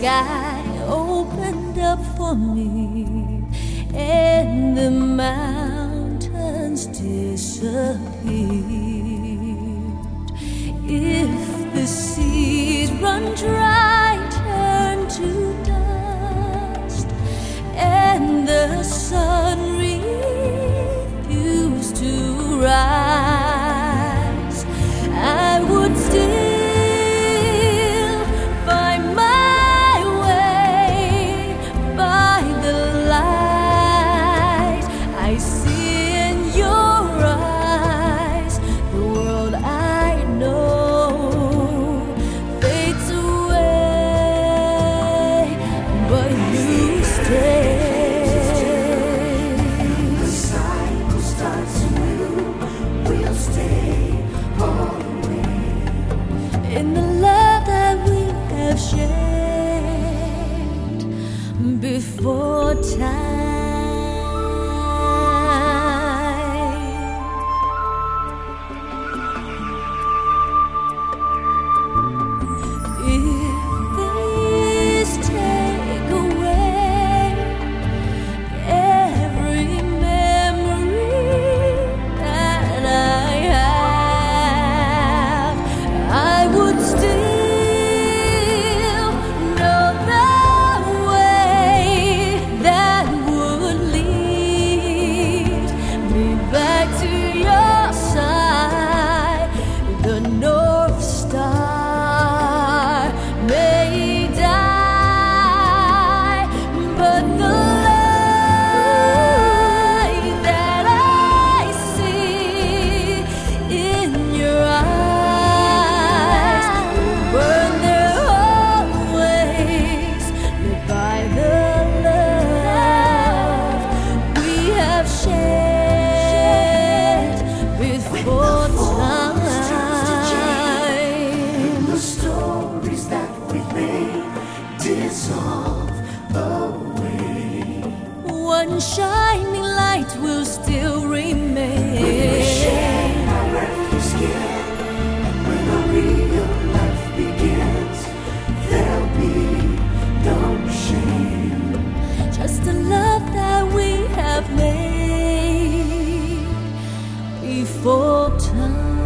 sky opened up for me, and the mountains disappeared. If the seas run dry, turn to dust, and the sun refused to rise, I would still find my way by the light I see in your eyes. The world I know fades away, but you stay. The cycle starts anew. We'll stay all the way. In the love that we have shared before time. If this take away every memory that I have, I would still know the way that would lead me back to your side. The North Star may die, but the light that I see in your eyes will burn there always. Live by the love we have shared before time. The stories that we've made dissolve away. One shining light will still remain. Shame our earthly skin, and when our real life begins, there'll be no shame. Just the love that we have made before time.